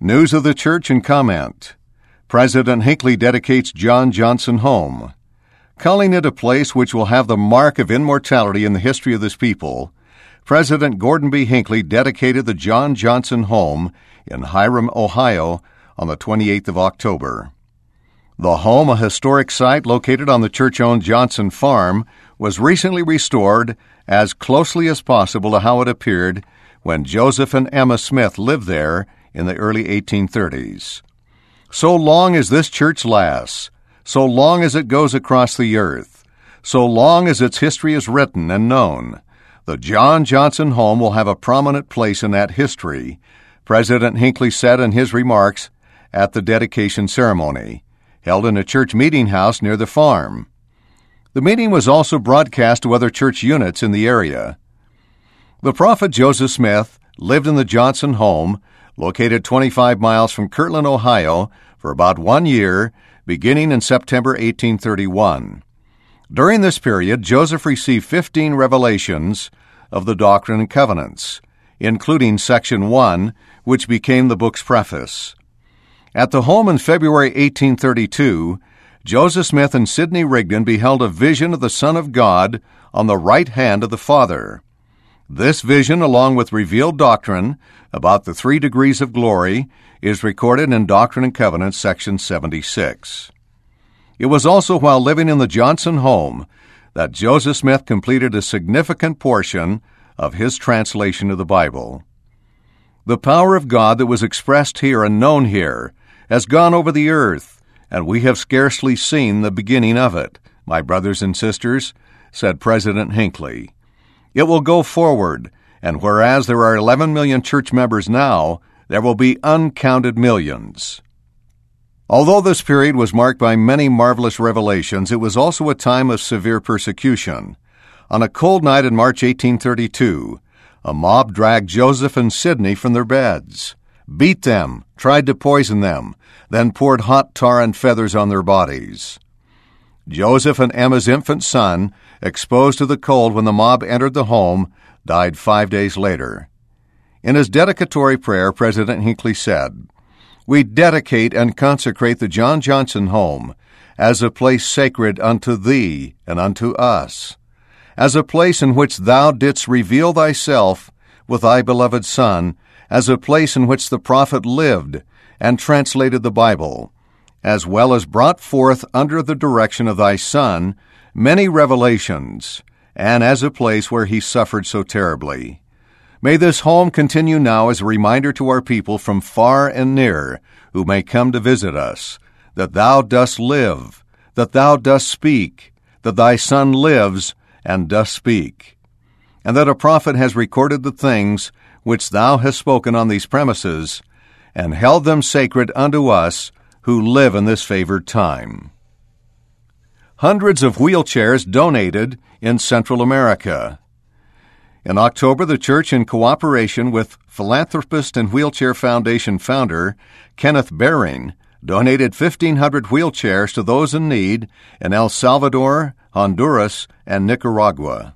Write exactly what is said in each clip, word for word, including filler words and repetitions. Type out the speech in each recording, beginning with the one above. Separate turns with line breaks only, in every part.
News of the church and comment. President Hinckley dedicates John Johnson Home. Calling it a place which will have the mark of immortality in the history of this people, President Gordon B. Hinckley dedicated the John Johnson Home in Hiram, Ohio, on the twenty-eighth of October. The home, a historic site located on the church-owned Johnson Farm, was recently restored as closely as possible to how it appeared when Joseph and Emma Smith lived there in the early eighteen thirties. So long as this church lasts, so long as it goes across the earth, so long as its history is written and known, the John Johnson Home will have a prominent place in that history, President Hinckley said in his remarks at the dedication ceremony, held in a church meeting house near the farm. The meeting was also broadcast to other church units in the area. The prophet Joseph Smith lived in the Johnson Home, located twenty-five miles from Kirtland, Ohio, for about one year, beginning in September eighteen thirty-one. During this period, Joseph received fifteen revelations of the Doctrine and Covenants, including Section one, which became the book's preface. At the home in February eighteen thirty-two, Joseph Smith and Sidney Rigdon beheld a vision of the Son of God on the right hand of the Father. This vision, along with revealed doctrine about the three degrees of glory, is recorded in Doctrine and Covenants, Section seventy-six. It was also while living in the Johnson Home that Joseph Smith completed a significant portion of his translation of the Bible. The power of God that was expressed here and known here has gone over the earth, and we have scarcely seen the beginning of it, my brothers and sisters, said President Hinckley. It will go forward, and whereas there are eleven million church members now, there will be uncounted millions. Although this period was marked by many marvelous revelations, it was also a time of severe persecution. On a cold night in March eighteen thirty-two, a mob dragged Joseph and Sidney from their beds, beat them, tried to poison them, then poured hot tar and feathers on their bodies. Joseph and Emma's infant son, exposed to the cold when the mob entered the home, died five days later. In his dedicatory prayer, President Hinckley said, "We dedicate and consecrate the John Johnson Home as a place sacred unto Thee and unto us, as a place in which Thou didst reveal Thyself with Thy beloved Son, as a place in which the prophet lived and translated the Bible, as well as brought forth under the direction of Thy Son many revelations, and as a place where He suffered so terribly. May this home continue now as a reminder to our people from far and near who may come to visit us, that Thou dost live, that Thou dost speak, that Thy Son lives and dost speak, and that a prophet has recorded the things which Thou hast spoken on these premises, and held them sacred unto us who live in this favored time." Hundreds of wheelchairs donated in Central America. In October, the church, in cooperation with philanthropist and Wheelchair Foundation founder Kenneth Bering, donated fifteen hundred wheelchairs to those in need in El Salvador, Honduras, and Nicaragua.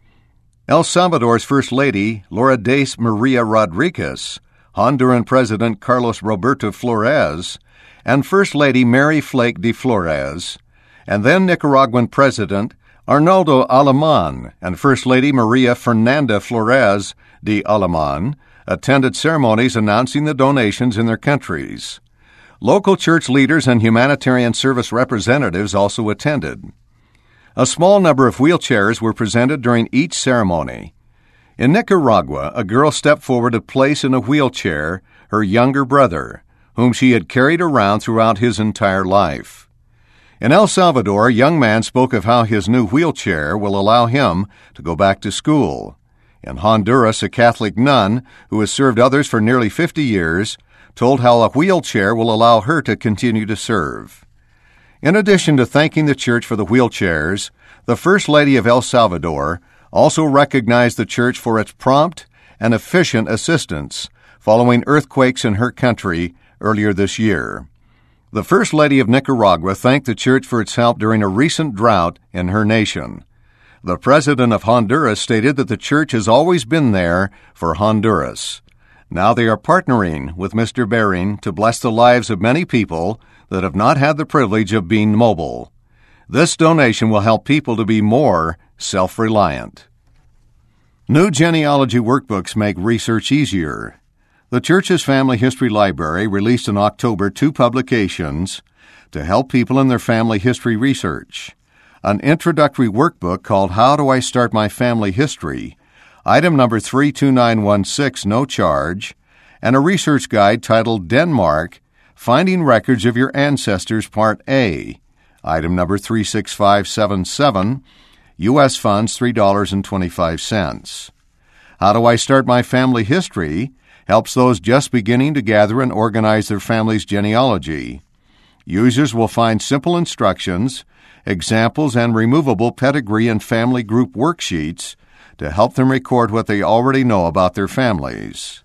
El Salvador's First Lady, Lourdes Maria Rodriguez, Honduran President Carlos Roberto Flores, and First Lady Mary Flake de Flores, and then Nicaraguan President Arnoldo Alemán and First Lady Maria Fernanda Flores de Alemán attended ceremonies announcing the donations in their countries. Local church leaders and humanitarian service representatives also attended. A small number of wheelchairs were presented during each ceremony. In Nicaragua, a girl stepped forward to place in a wheelchair her younger brother, whom she had carried around throughout his entire life. In El Salvador, a young man spoke of how his new wheelchair will allow him to go back to school. In Honduras, a Catholic nun, who has served others for nearly fifty years, told how a wheelchair will allow her to continue to serve. In addition to thanking the church for the wheelchairs, the First Lady of El Salvador also recognized the church for its prompt and efficient assistance following earthquakes in her country earlier this year. The First Lady of Nicaragua thanked the church for its help during a recent drought in her nation. The President of Honduras stated that the church has always been there for Honduras. Now they are partnering with Mister Bering to bless the lives of many people that have not had the privilege of being mobile. This donation will help people to be more self-reliant. New genealogy workbooks make research easier. The Church's Family History Library released in October two publications to help people in their family history research. An introductory workbook called How Do I Start My Family History? Item number three two nine one six, no charge, and a research guide titled Denmark, Finding Records of Your Ancestors, Part A, item number three six five seven seven, U S funds three dollars and twenty-five cents. How Do I Start My Family History helps those just beginning to gather and organize their family's genealogy. Users will find simple instructions, examples, and removable pedigree and family group worksheets to help them record what they already know about their families.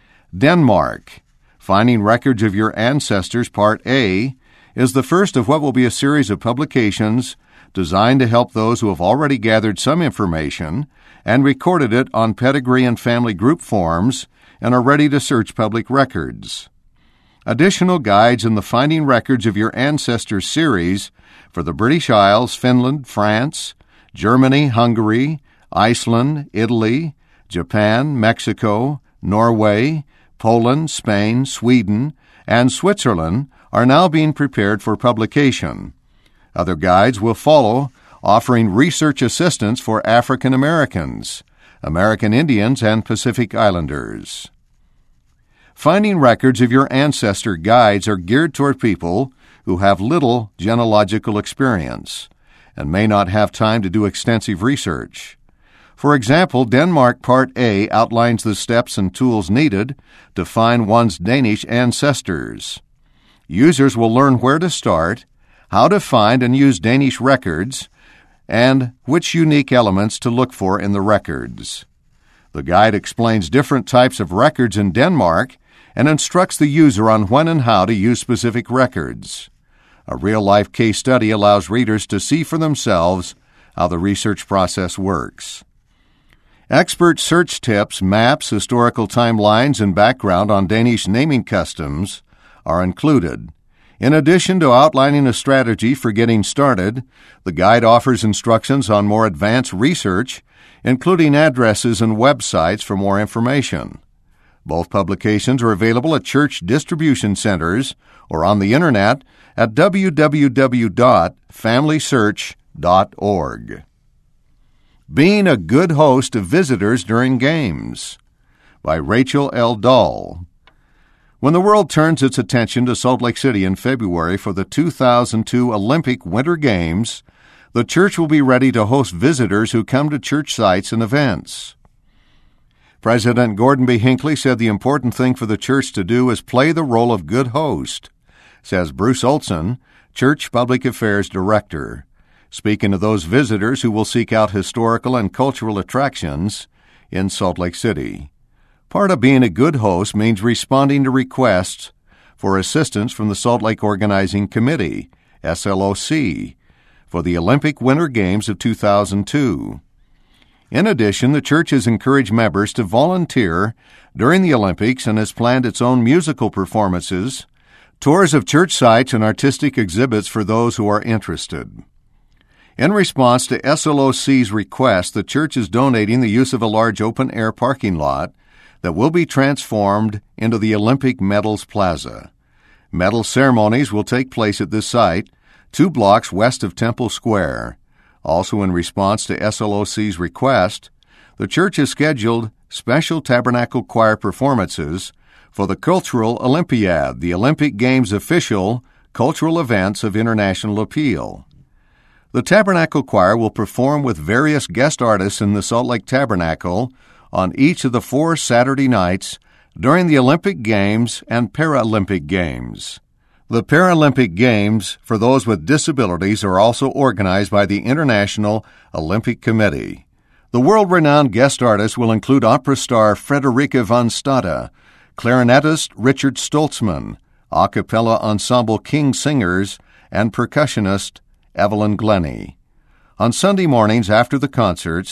Denmark, Finding Records of Your Ancestors, Part A, is the first of what will be a series of publications designed to help those who have already gathered some information and recorded it on pedigree and family group forms and are ready to search public records. Additional guides in the Finding Records of Your Ancestors series for the British Isles, Finland, France, Germany, Hungary, Iceland, Italy, Japan, Mexico, Norway, Poland, Spain, Sweden, and Switzerland are now being prepared for publication. Other guides will follow, offering research assistance for African Americans, American Indians, and Pacific Islanders. Finding Records of Your Ancestor guides are geared toward people who have little genealogical experience and may not have time to do extensive research. For example, Denmark Part A outlines the steps and tools needed to find one's Danish ancestors. Users will learn where to start, how to find and use Danish records, and which unique elements to look for in the records. The guide explains different types of records in Denmark and instructs the user on when and how to use specific records. A real-life case study allows readers to see for themselves how the research process works. Expert search tips, maps, historical timelines, and background on Danish naming customs are included. In addition to outlining a strategy for getting started, the guide offers instructions on more advanced research, including addresses and websites for more information. Both publications are available at church distribution centers or on the Internet at w w w dot family search dot org. Being a Good Host of Visitors During Games, by Rachel L. Dahl. When the world turns its attention to Salt Lake City in February for the two thousand two Olympic Winter Games, the church will be ready to host visitors who come to church sites and events. President Gordon B. Hinckley said the important thing for the church to do is play the role of good host, says Bruce Olson, Church Public Affairs Director, speaking of those visitors who will seek out historical and cultural attractions in Salt Lake City. Part of being a good host means responding to requests for assistance from the Salt Lake Organizing Committee, S L O C, for the Olympic Winter Games of two thousand two. In addition, the church has encouraged members to volunteer during the Olympics and has planned its own musical performances, tours of church sites, and artistic exhibits for those who are interested. In response to S L O C's request, the church is donating the use of a large open-air parking lot that will be transformed into the Olympic Medals Plaza. Medal ceremonies will take place at this site, two blocks west of Temple Square. Also in response to S L O C's request, the church has scheduled special Tabernacle Choir performances for the Cultural Olympiad, the Olympic Games' official cultural events of international appeal. The Tabernacle Choir will perform with various guest artists in the Salt Lake Tabernacle on each of the four Saturday nights during the Olympic Games and Paralympic Games. The Paralympic Games for those with disabilities are also organized by the International Olympic Committee. The world-renowned guest artists will include opera star Frederica von Stade, clarinetist Richard Stoltzman, a cappella ensemble King Singers, and percussionist Evelyn Glennie. On Sunday mornings after the concerts,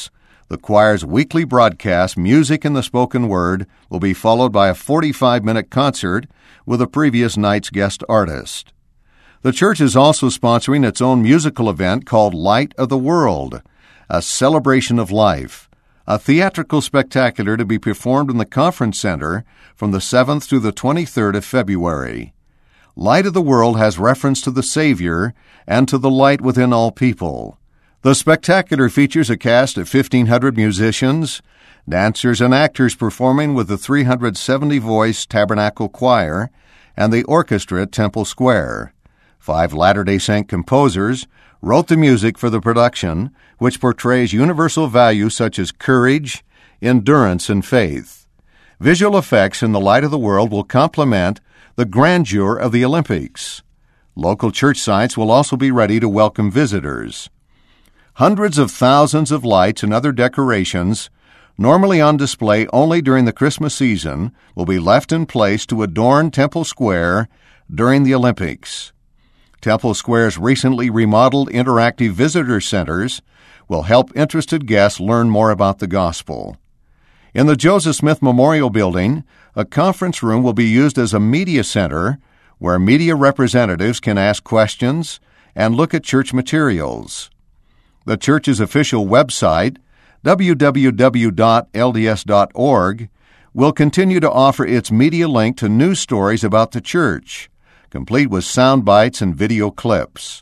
The choir's weekly broadcast, Music in the Spoken Word, will be followed by a forty-five minute concert with a previous night's guest artist. The church is also sponsoring its own musical event called Light of the World, a celebration of life, a theatrical spectacular to be performed in the Conference Center from the seventh to the twenty-third of February. Light of the World has reference to the Savior and to the light within all people. The spectacular features a cast of fifteen hundred musicians, dancers and actors performing with the three hundred seventy voice Tabernacle Choir and the orchestra at Temple Square. Five Latter-day Saint composers wrote the music for the production, which portrays universal values such as courage, endurance, and faith. Visual effects in the Light of the World will complement the grandeur of the Olympics. Local church sites will also be ready to welcome visitors. Hundreds of thousands of lights and other decorations, normally on display only during the Christmas season, will be left in place to adorn Temple Square during the Olympics. Temple Square's recently remodeled interactive visitor centers will help interested guests learn more about the gospel. In the Joseph Smith Memorial Building, a conference room will be used as a media center where media representatives can ask questions and look at church materials. The church's official website, w w w dot l d s dot org, will continue to offer its media link to news stories about the church, complete with sound bites and video clips.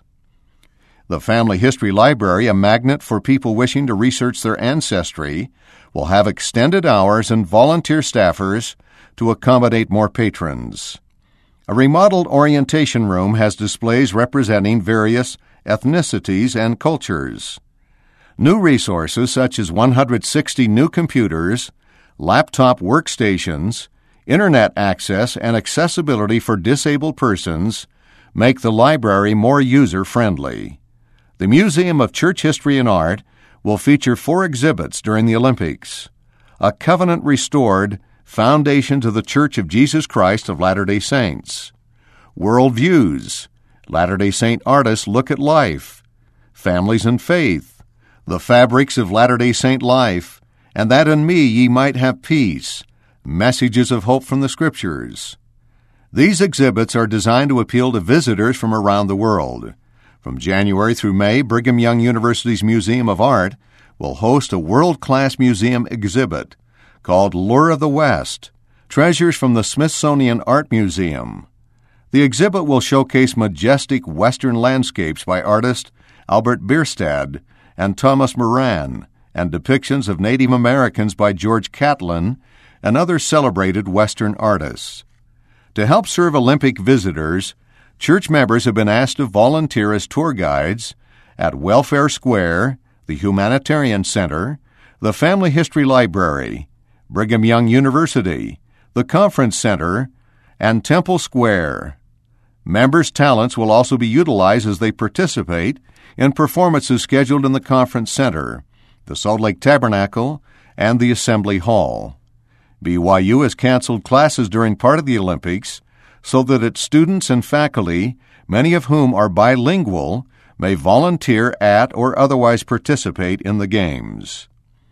The Family History Library, a magnet for people wishing to research their ancestry, will have extended hours and volunteer staffers to accommodate more patrons. A remodeled orientation room has displays representing various ethnicities and cultures. New resources such as one hundred sixty new computers, laptop workstations, Internet access, and accessibility for disabled persons make the library more user-friendly. The Museum of Church History and Art will feature four exhibits during the Olympics: a covenant-restored Foundation to the Church of Jesus Christ of Latter-day Saints, World Views, Latter-day Saint artists look at life, Families and Faith, The Fabrics of Latter-day Saint Life, and that in me ye might have peace, Messages of Hope from the Scriptures. These exhibits are designed to appeal to visitors from around the world. From January through May, Brigham Young University's Museum of Art will host a world-class museum exhibit called Lure of the West, Treasures from the Smithsonian Art Museum. The exhibit will showcase majestic Western landscapes by artist Albert Bierstadt and Thomas Moran, and depictions of Native Americans by George Catlin and other celebrated Western artists. To help serve Olympic visitors, church members have been asked to volunteer as tour guides at Welfare Square, the Humanitarian Center, the Family History Library, Brigham Young University, the Conference Center, and Temple Square. Members' talents will also be utilized as they participate in performances scheduled in the Conference Center, the Salt Lake Tabernacle, and the Assembly Hall. B Y U has canceled classes during part of the Olympics so that its students and faculty, many of whom are bilingual, may volunteer at or otherwise participate in the Games.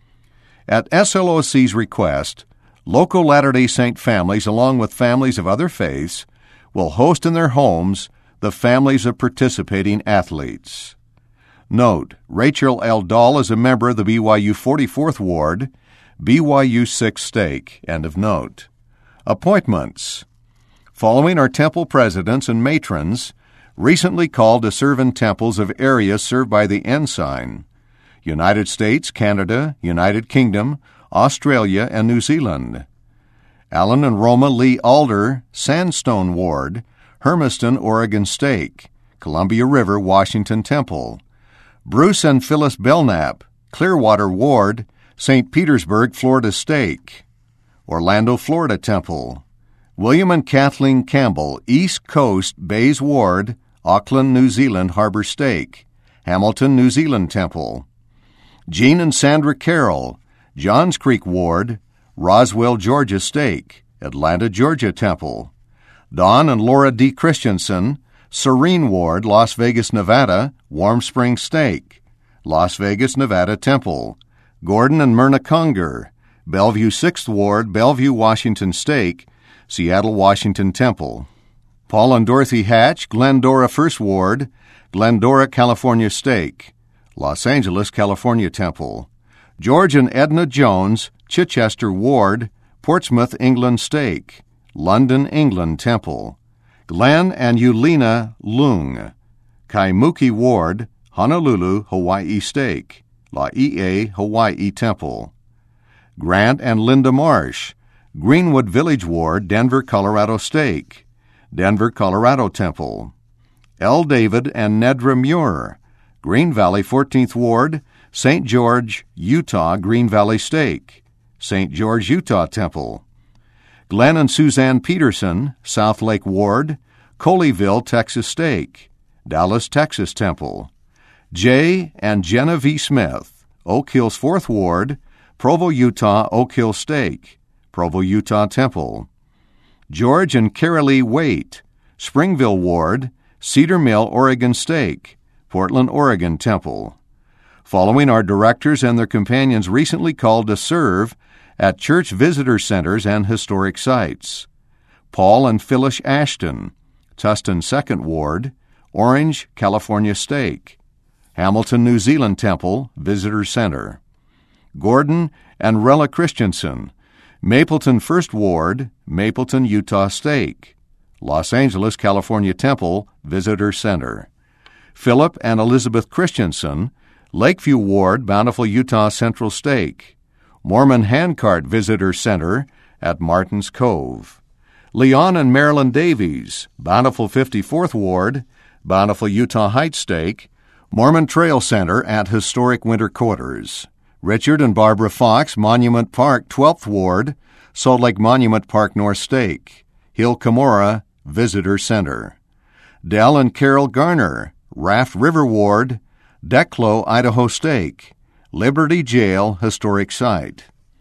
At S L O C's request, local Latter-day Saint families, along with families of other faiths, will host in their homes the families of participating athletes. Note, Rachel L. Dahl is a member of the B Y U forty-fourth Ward, B Y U sixth Stake. End of note. Appointments. Following are temple presidents and matrons recently called to serve in temples of areas served by the Ensign: United States, Canada, United Kingdom, Australia, and New Zealand. Alan and Roma Lee Alder, Sandstone Ward, Hermiston, Oregon Stake, Columbia River, Washington Temple. Bruce and Phyllis Belknap, Clearwater Ward, Saint Petersburg, Florida Stake. Orlando, Florida Temple. William and Kathleen Campbell, East Coast, Bays Ward, Auckland, New Zealand, Harbour Stake, Hamilton, New Zealand Temple. Jean and Sandra Carroll, Johns Creek Ward, Roswell, Georgia Stake, Atlanta, Georgia Temple. Don and Laura D. Christensen, Serene Ward, Las Vegas, Nevada, Warm Springs Stake, Las Vegas, Nevada Temple. Gordon and Myrna Conger, Bellevue sixth Ward, Bellevue, Washington Stake, Seattle, Washington Temple. Paul and Dorothy Hatch, Glendora first Ward, Glendora, California Stake, Los Angeles, California Temple. George and Edna Jones, Chichester Ward, Portsmouth, England Stake, London, England Temple. Glenn and Eulina Lung, Kaimuki Ward, Honolulu, Hawaii Stake, Laie, Hawaii Temple. Grant and Linda Marsh, Greenwood Village Ward, Denver, Colorado Stake, Denver, Colorado Temple. L. David and Nedra Muir, Green Valley fourteenth Ward, Saint George, Utah, Green Valley Stake, Saint George, Utah Temple. Glenn and Suzanne Peterson, South Lake Ward, Colleyville, Texas Stake, Dallas, Texas Temple. J. and Jenna V. Smith, Oak Hills fourth Ward, Provo, Utah, Oak Hill Stake, Provo, Utah Temple. George and Carolee Waite, Springville Ward, Cedar Mill, Oregon Stake, Portland, Oregon Temple. Following are directors and their companions recently called to serve at church visitor centers and historic sites. Paul and Phyllis Ashton, Tustin second Ward, Orange, California Stake, Hamilton, New Zealand Temple, Visitor Center. Gordon and Rella Christensen, Mapleton first Ward, Mapleton, Utah Stake, Los Angeles, California Temple, Visitor Center. Philip and Elizabeth Christensen, Lakeview Ward, Bountiful, Utah Central Stake, Mormon Handcart Visitor Center at Martins Cove. Leon and Marilyn Davies, Bountiful fifty-fourth Ward, Bountiful, Utah Heights Stake, Mormon Trail Center at Historic Winter Quarters. Richard and Barbara Fox, Monument Park, twelfth Ward, Salt Lake Monument Park North Stake, Hill Cumorah Visitor Center. Dell and Carol Garner, Raft River Ward, Declo, Idaho Stake, Liberty Jail Historic Site.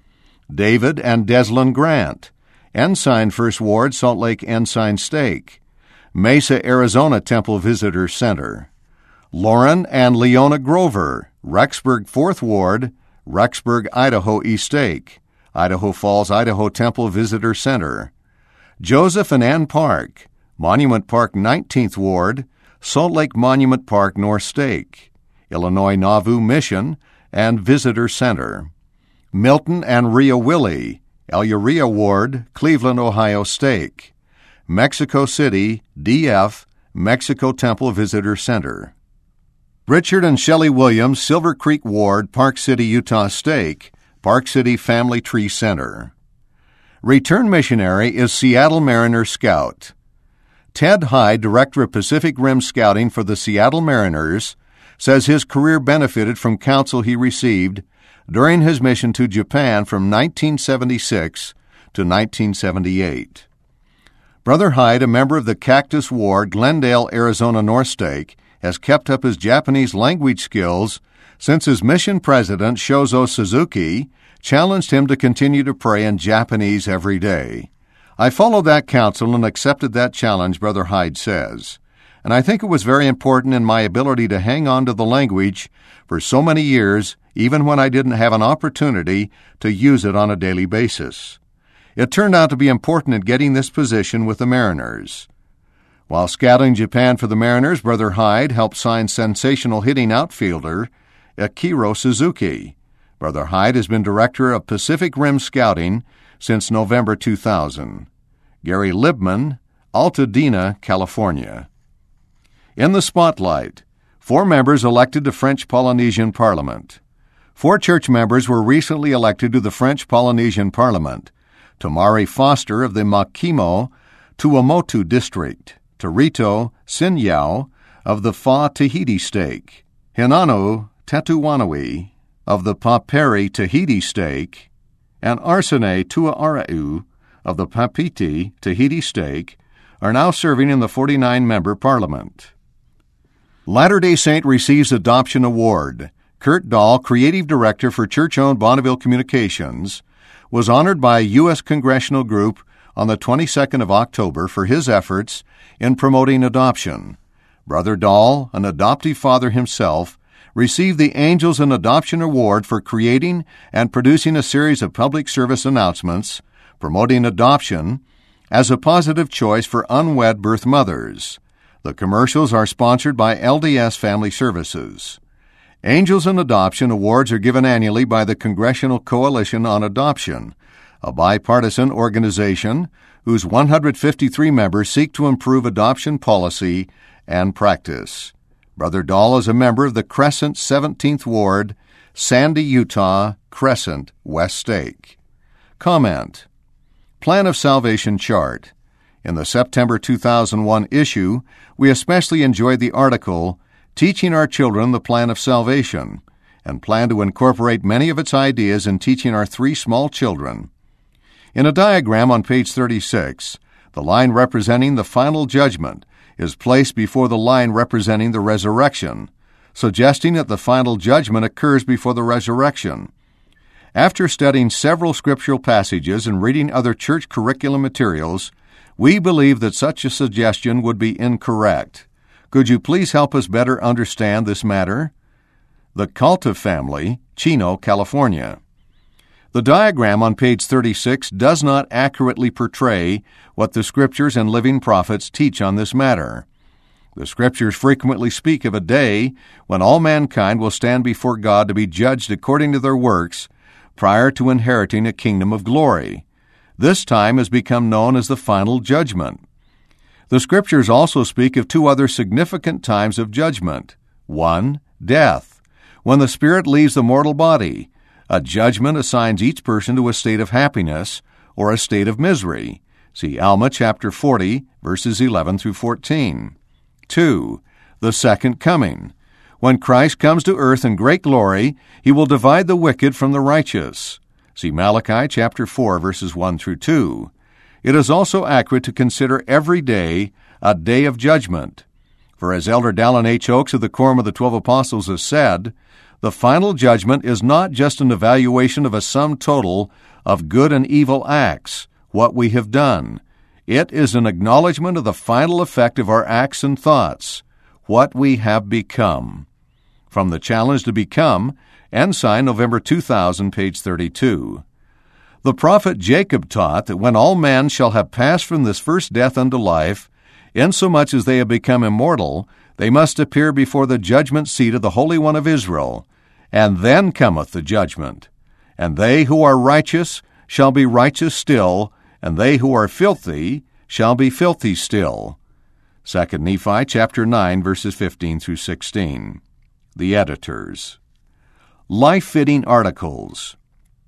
David and Deslin Grant, Ensign first Ward, Salt Lake Ensign Stake, Mesa, Arizona Temple Visitor Center. Lauren and Leona Grover, Rexburg fourth Ward, Rexburg, Idaho East Stake, Idaho Falls, Idaho Temple Visitor Center. Joseph and Ann Park, Monument Park nineteenth Ward, Salt Lake Monument Park North Stake, Illinois Nauvoo Mission and Visitor Center. Milton and Rhea Willie, Elurea Ward, Cleveland, Ohio Stake, Mexico City, D F, Mexico Temple Visitor Center. Richard and Shelley Williams, Silver Creek Ward, Park City, Utah Stake, Park City Family Tree Center. Return missionary is Seattle Mariner Scout. Ted Hyde, Director of Pacific Rim Scouting for the Seattle Mariners, says his career benefited from counsel he received during his mission to Japan from nineteen seventy-six to nineteen seventy-eight. Brother Hyde, a member of the Cactus Ward, Glendale, Arizona North Stake, has kept up his Japanese language skills since his mission president, Shozo Suzuki, challenged him to continue to pray in Japanese every day. I followed that counsel and accepted that challenge, Brother Hyde says, and I think it was very important in my ability to hang on to the language for so many years, even when I didn't have an opportunity to use it on a daily basis. It turned out to be important in getting this position with the Mariners. While scouting Japan for the Mariners, Brother Hyde helped sign sensational hitting outfielder Akiro Suzuki. Brother Hyde has been Director of Pacific Rim Scouting since November two thousand. Gary Libman, Altadena, California. In the spotlight, four members elected to French Polynesian Parliament. Four church members were recently elected to the French Polynesian Parliament. Tamari Foster of the Makimo Tuamotu District, Torito Sinyao of the Fa Tahiti Stake, Hinano Tetuanui of the Paperi Tahiti Stake, and Arsene Tuaarau of the Papiti Tahiti Stake are now serving in the forty-nine member Parliament. Latter-day Saint receives Adoption Award. Kurt Dahl, Creative Director for church-owned Bonneville Communications, was honored by a U S congressional group on the twenty-second of October for his efforts in promoting adoption. Brother Dahl, an adoptive father himself, received the Angels in Adoption Award for creating and producing a series of public service announcements promoting adoption as a positive choice for unwed birth mothers. The commercials are sponsored by L D S Family Services. Angels in Adoption Awards are given annually by the Congressional Coalition on Adoption, a bipartisan organization whose one hundred fifty-three members seek to improve adoption policy and practice. Brother Dahl is a member of the Crescent seventeenth Ward, Sandy, Utah, Crescent, West Stake. Comment. Plan of Salvation Chart. In the September two thousand one issue, we especially enjoyed the article, Teaching Our Children the Plan of Salvation, and plan to incorporate many of its ideas in teaching our three small children. In a diagram on page thirty-six, the line representing the final judgment is placed before the line representing the resurrection, suggesting that the final judgment occurs before the resurrection. After studying several scriptural passages and reading other church curriculum materials, we believe that such a suggestion would be incorrect. Could you please help us better understand this matter? The Cultive Family, Chino, California. The diagram on page thirty-six does not accurately portray what the Scriptures and living prophets teach on this matter. The Scriptures frequently speak of a day when all mankind will stand before God to be judged according to their works prior to inheriting a kingdom of glory. This time has become known as the final judgment. The Scriptures also speak of two other significant times of judgment. One, death, when the spirit leaves the mortal body. A judgment assigns each person to a state of happiness or a state of misery. See Alma chapter forty, verses eleven through fourteen. Two, the second coming. When Christ comes to earth in great glory, he will divide the wicked from the righteous. See Malachi chapter four, verses one through two. It is also accurate to consider every day a day of judgment. For as Elder Dallin H. Oaks of the Quorum of the Twelve Apostles has said, the final judgment is not just an evaluation of a sum total of good and evil acts, what we have done. It is an acknowledgment of the final effect of our acts and thoughts, what we have become. From the Challenge to Become, Ensign, November two thousand, page thirty-two. The prophet Jacob taught that when all men shall have passed from this first death unto life, insomuch as they have become immortal, they must appear before the judgment seat of the Holy One of Israel, and then cometh the judgment. And they who are righteous shall be righteous still, and they who are filthy shall be filthy still. Second Nephi chapter nine, verses fifteen through sixteen. The Editors. Life-fitting articles.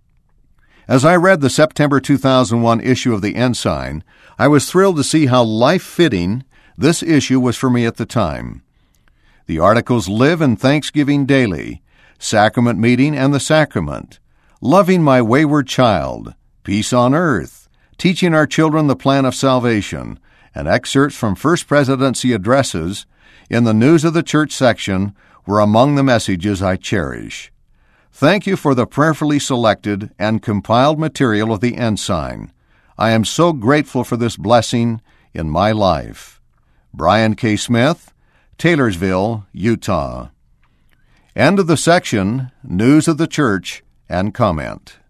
As I read the September two thousand one issue of the Ensign, I was thrilled to see how life-fitting this issue was for me at the time. The articles Live in Thanksgiving Daily, Sacrament Meeting and the Sacrament, Loving My Wayward Child, Peace on Earth, Teaching Our Children the Plan of Salvation, and excerpts from First Presidency addresses in the News of the Church section were among the messages I cherish. Thank you for the prayerfully selected and compiled material of the Ensign. I am so grateful for this blessing in my life. Brian K. Smith, Taylorsville, Utah. End of the section, News of the Church and Comment.